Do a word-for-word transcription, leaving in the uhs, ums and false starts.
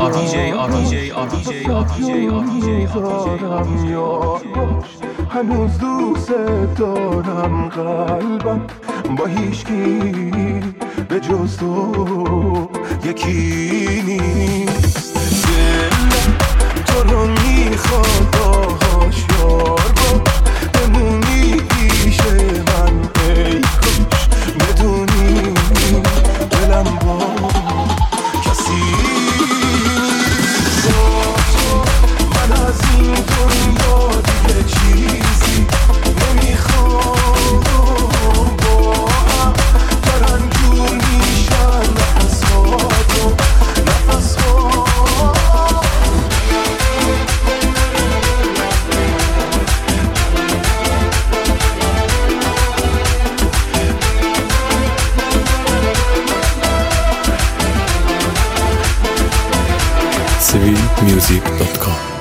هنوز دوست دارم قلبم با هیچکی به جز تو یکی نیست. دلم تو رو میخواد باهاش یار باش بمونی پیش من ای کاش بدونی دلم با کسی نیست. من از این دنیا دیگه چیزی نمیخوام با هم دارن جور میشن نفسات و نفسات. سویل میوزیک دات کام